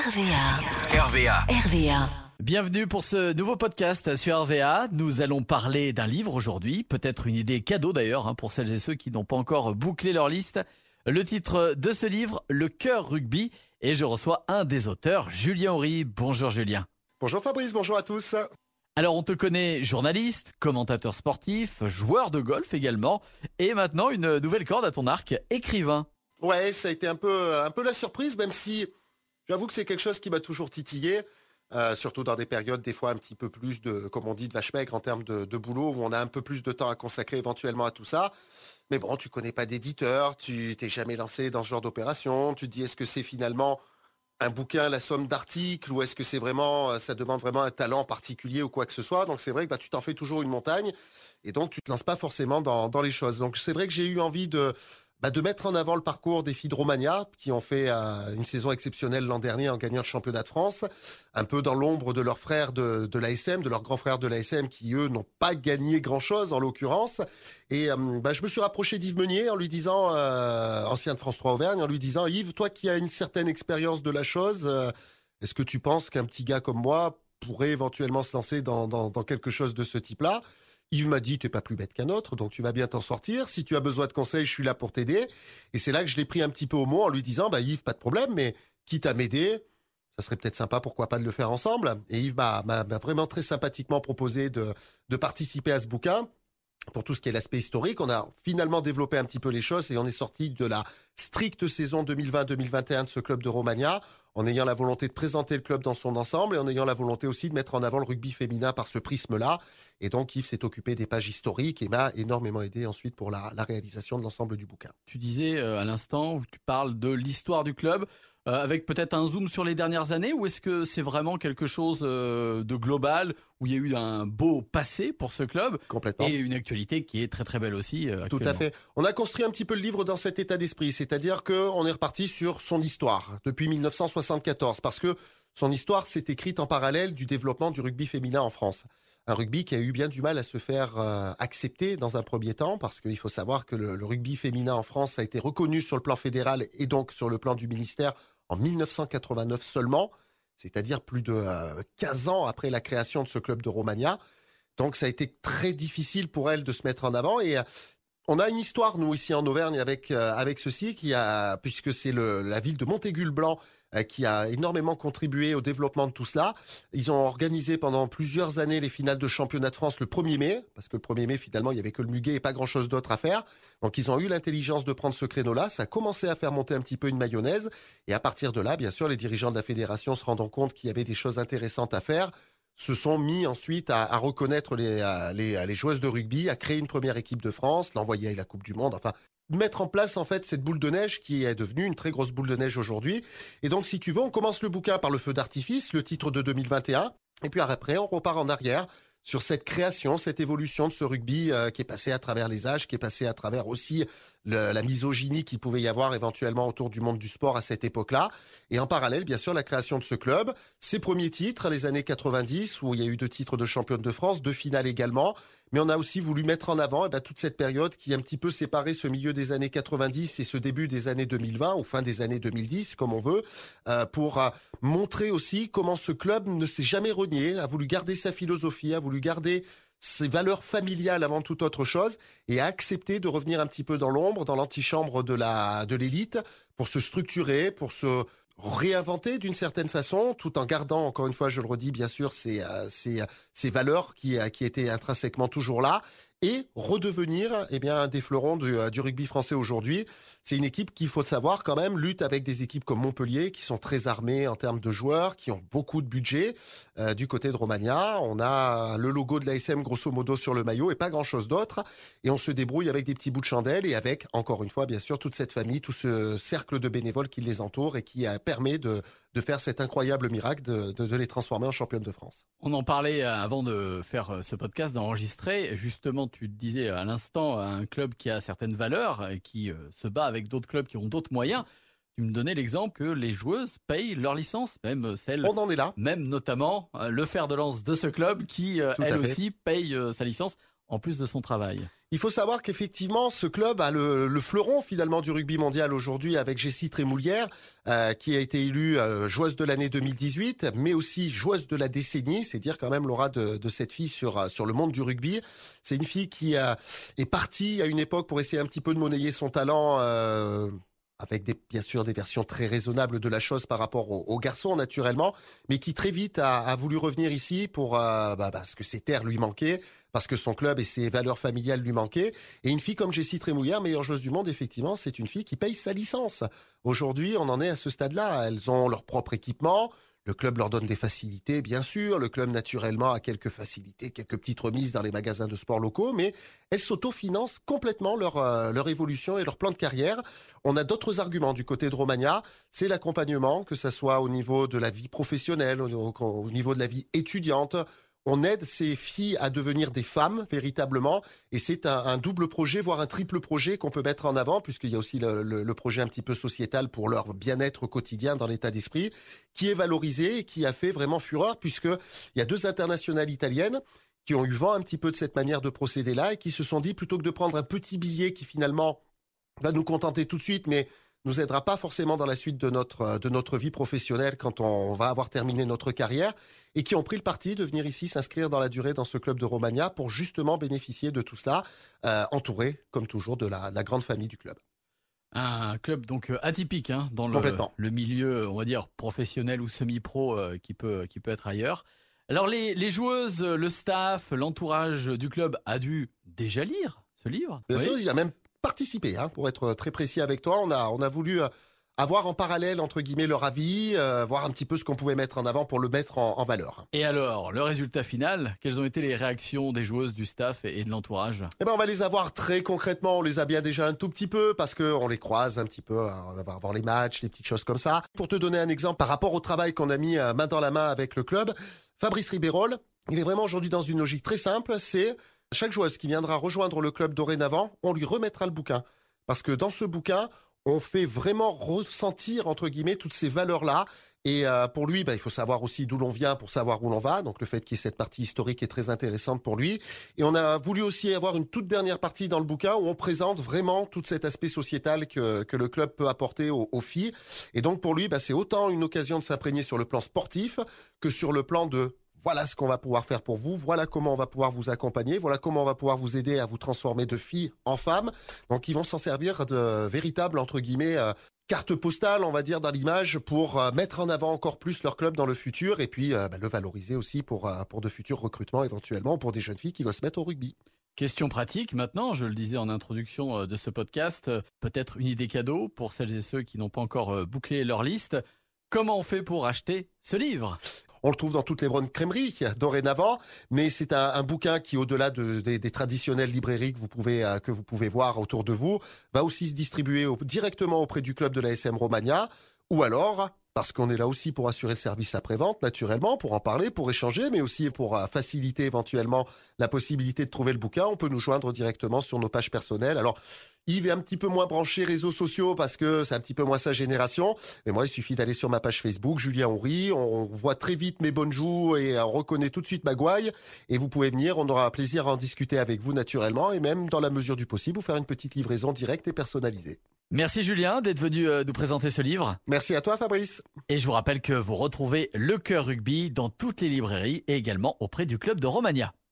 RVA. Bienvenue pour ce nouveau podcast sur RVA. Nous allons parler d'un livre aujourd'hui, peut-être une idée cadeau d'ailleurs pour celles et ceux qui n'ont pas encore bouclé leur liste. Le titre de ce livre, Le cœur rugby, et je reçois un des auteurs, Julien Aury. Bonjour Julien. Bonjour Fabrice, bonjour à tous. Alors on te connaît journaliste, commentateur sportif, joueur de golf également, et maintenant une nouvelle corde à ton arc, écrivain. Ouais, ça a été un peu la surprise, même si j'avoue que c'est quelque chose qui m'a toujours titillé, surtout dans des périodes des fois un petit peu plus de, comme on dit, de vache maigre en termes de boulot, où on a un peu plus de temps à consacrer éventuellement à tout ça. Mais bon, tu connais pas d'éditeur, tu t'es jamais lancé dans ce genre d'opération, tu te dis est-ce que c'est finalement un bouquin, la somme d'articles, ou est-ce que c'est vraiment, ça demande vraiment un talent particulier ou quoi que ce soit. Donc c'est vrai que tu t'en fais toujours une montagne, et donc tu te lances pas forcément dans les choses. Donc c'est vrai que j'ai eu envie de mettre en avant le parcours des filles de Romagna, qui ont fait une saison exceptionnelle l'an dernier en gagnant le championnat de France, un peu dans l'ombre de leurs frères de l'ASM, de leurs grands frères de l'ASM, qui eux n'ont pas gagné grand-chose en l'occurrence. Et je me suis rapproché d'Yves Meunier en lui disant, ancien de France 3 Auvergne, en lui disant, Yves, toi qui as une certaine expérience de la chose, est-ce que tu penses qu'un petit gars comme moi pourrait éventuellement se lancer dans quelque chose de ce type-là ? Yves m'a dit, t'es pas plus bête qu'un autre, donc tu vas bien t'en sortir. Si tu as besoin de conseils, je suis là pour t'aider. Et c'est là que je l'ai pris un petit peu au mot en lui disant, Yves, pas de problème, mais quitte à m'aider, ça serait peut-être sympa, pourquoi pas de le faire ensemble. Et Yves m'a vraiment très sympathiquement proposé de participer à ce bouquin. Pour tout ce qui est l'aspect historique, on a finalement développé un petit peu les choses et on est sorti de la stricte saison 2020-2021 de ce club de Romagna, en ayant la volonté de présenter le club dans son ensemble et en ayant la volonté aussi de mettre en avant le rugby féminin par ce prisme-là. Et donc Yves s'est occupé des pages historiques et m'a énormément aidé ensuite pour la réalisation de l'ensemble du bouquin. Tu disais à l'instant, où tu parles de l'histoire du club, avec peut-être un zoom sur les dernières années, ou est-ce que c'est vraiment quelque chose de global, où il y a eu un beau passé pour ce club, complètement, et une actualité qui est très très belle aussi Tout à fait. On a construit un petit peu le livre dans cet état d'esprit, c'est-à-dire qu'on est reparti sur son histoire depuis 1974, parce que son histoire s'est écrite en parallèle du développement du rugby féminin en France. Un rugby qui a eu bien du mal à se faire accepter dans un premier temps, parce qu'il faut savoir que le rugby féminin en France a été reconnu sur le plan fédéral et donc sur le plan du ministère en 1989 seulement, c'est-à-dire plus de 15 ans après la création de ce club de Romagna. Donc ça a été très difficile pour elle de se mettre en avant, et on a une histoire, nous, ici en Auvergne, avec ceci, puisque c'est la ville de Montaigu-le-Blanc qui a énormément contribué au développement de tout cela. Ils ont organisé pendant plusieurs années les finales de championnat de France le 1er mai, parce que le 1er mai, finalement, il n'y avait que le muguet et pas grand-chose d'autre à faire. Donc, ils ont eu l'intelligence de prendre ce créneau-là. Ça a commencé à faire monter un petit peu une mayonnaise. Et à partir de là, bien sûr, les dirigeants de la fédération, se rendant compte qu'il y avait des choses intéressantes à faire, se sont mis ensuite à reconnaître les joueuses de rugby, à créer une première équipe de France, l'envoyer à la Coupe du Monde, enfin mettre en place en fait cette boule de neige qui est devenue une très grosse boule de neige aujourd'hui. Et donc si tu veux, on commence le bouquin par le feu d'artifice, le titre de 2021, et puis après on repart en arrière sur cette création, cette évolution de ce rugby qui est passé à travers les âges, qui est passé à travers aussi la misogynie qu'il pouvait y avoir éventuellement autour du monde du sport à cette époque-là. Et en parallèle, bien sûr, la création de ce club, ses premiers titres, les années 90, où il y a eu 2 titres de championne de France, 2 finales également. Mais on a aussi voulu mettre en avant toute cette période qui a un petit peu séparé ce milieu des années 90 et ce début des années 2020, ou fin des années 2010, comme on veut, pour montrer aussi comment ce club ne s'est jamais renié, a voulu garder sa philosophie, a voulu garder ses valeurs familiales avant toute autre chose, et a accepté de revenir un petit peu dans l'ombre, dans l'antichambre de l'élite, pour se structurer, pour se réinventer d'une certaine façon, tout en gardant, encore une fois, je le redis, bien sûr, ces valeurs qui étaient intrinsèquement toujours là, et redevenir un des fleurons du rugby français aujourd'hui. C'est une équipe qui, il faut le savoir quand même, lutte avec des équipes comme Montpellier, qui sont très armées en termes de joueurs, qui ont beaucoup de budget. Du côté de Romagna, on a le logo de l'ASM grosso modo sur le maillot et pas grand-chose d'autre. Et on se débrouille avec des petits bouts de chandelle et avec, encore une fois, bien sûr, toute cette famille, tout ce cercle de bénévoles qui les entoure et qui permet de faire cet incroyable miracle de les transformer en championne de France. On en parlait avant de faire ce podcast, d'enregistrer. Justement, tu te disais à l'instant, un club qui a certaines valeurs et qui se bat avec d'autres clubs qui ont d'autres moyens. Tu me donnais l'exemple que les joueuses payent leur licence, même celle, on en est là, même notamment le fer de lance de ce club qui, elle aussi, paye sa licence en plus de son travail. Il faut savoir qu'effectivement, ce club a le fleuron finalement du rugby mondial aujourd'hui avec Jessie Trémoulière, qui a été élue joueuse de l'année 2018, mais aussi joueuse de la décennie. C'est dire quand même l'aura de cette fille sur le monde du rugby. C'est une fille qui est partie à une époque pour essayer un petit peu de monnayer son talent. Avec bien sûr des versions très raisonnables de la chose par rapport aux garçons naturellement, mais qui très vite a voulu revenir ici pour parce que ses terres lui manquaient, parce que son club et ses valeurs familiales lui manquaient. Et une fille comme Jessie Trémoulière, meilleure joueuse du monde, effectivement, c'est une fille qui paye sa licence. Aujourd'hui, on en est à ce stade-là. Elles ont leur propre équipement. Le club leur donne des facilités, bien sûr. Le club, naturellement, a quelques facilités, quelques petites remises dans les magasins de sport locaux, mais elles s'autofinancent complètement leur évolution et leur plan de carrière. On a d'autres arguments du côté de Romagna. C'est l'accompagnement, que ce soit au niveau de la vie professionnelle, au niveau de la vie étudiante. On aide ces filles à devenir des femmes, véritablement. Et c'est un double projet, voire un triple projet qu'on peut mettre en avant, puisqu'il y a aussi le projet un petit peu sociétal pour leur bien-être quotidien dans l'état d'esprit, qui est valorisé et qui a fait vraiment fureur, puisqu'il y a 2 internationales italiennes qui ont eu vent un petit peu de cette manière de procéder-là et qui se sont dit, plutôt que de prendre un petit billet qui finalement va nous contenter tout de suite, mais nous aidera pas forcément dans la suite de notre vie professionnelle quand on va avoir terminé notre carrière, et qui ont pris le parti de venir ici s'inscrire dans la durée dans ce club de Romagna pour justement bénéficier de tout cela, entouré comme toujours de la grande famille du club. Un club donc atypique dans le milieu, on va dire, professionnel ou semi-pro qui peut être ailleurs. Alors les joueuses, le staff, l'entourage du club a dû déjà lire ce livre. Bien sûr, il y a même participé, pour être très précis avec toi. On a voulu avoir en parallèle, entre guillemets, leur avis, voir un petit peu ce qu'on pouvait mettre en avant pour le mettre en valeur. Et alors, le résultat final, quelles ont été les réactions des joueuses, du staff et de l'entourage ? On va les avoir très concrètement. On les a bien déjà un tout petit peu parce qu'on les croise un petit peu. On va voir les matchs, les petites choses comme ça. Pour te donner un exemple par rapport au travail qu'on a mis main dans la main avec le club, Fabrice Ribérol, il est vraiment aujourd'hui dans une logique très simple, c'est chaque joueuse qui viendra rejoindre le club dorénavant, on lui remettra le bouquin. Parce que dans ce bouquin, on fait vraiment ressentir, entre guillemets, toutes ces valeurs-là. Et pour lui, il faut savoir aussi d'où l'on vient pour savoir où l'on va. Donc le fait qu'il y ait cette partie historique est très intéressante pour lui. Et on a voulu aussi avoir une toute dernière partie dans le bouquin où on présente vraiment tout cet aspect sociétal que le club peut apporter aux filles. Et donc pour lui, c'est autant une occasion de s'imprégner sur le plan sportif que sur le plan de voilà ce qu'on va pouvoir faire pour vous, voilà comment on va pouvoir vous accompagner, voilà comment on va pouvoir vous aider à vous transformer de fille en femme. Donc ils vont s'en servir de véritables, entre guillemets, carte postale, on va dire, dans l'image pour mettre en avant encore plus leur club dans le futur et puis le valoriser aussi pour de futurs recrutements éventuellement, pour des jeunes filles qui vont se mettre au rugby. Question pratique maintenant, je le disais en introduction de ce podcast, peut-être une idée cadeau pour celles et ceux qui n'ont pas encore bouclé leur liste. Comment on fait pour acheter ce livre ? On le trouve dans toutes les bonnes crèmeries dorénavant, mais c'est un bouquin qui, au-delà des traditionnelles librairies que vous pouvez voir autour de vous, va aussi se distribuer directement auprès du club de l'ASM Romagna, ou alors, parce qu'on est là aussi pour assurer le service après-vente, naturellement, pour en parler, pour échanger, mais aussi pour faciliter éventuellement la possibilité de trouver le bouquin, on peut nous joindre directement sur nos pages personnelles. Alors, Yves est un petit peu moins branché réseaux sociaux parce que c'est un petit peu moins sa génération. Mais moi, il suffit d'aller sur ma page Facebook, Julien Houry. On voit très vite mes bonnes joues et on reconnaît tout de suite ma gouaille. Et vous pouvez venir, on aura un plaisir à en discuter avec vous naturellement et même, dans la mesure du possible, vous faire une petite livraison directe et personnalisée. Merci Julien d'être venu nous présenter ce livre. Merci à toi Fabrice. Et je vous rappelle que vous retrouvez Le Cœur Rugby dans toutes les librairies et également auprès du club de Romagna.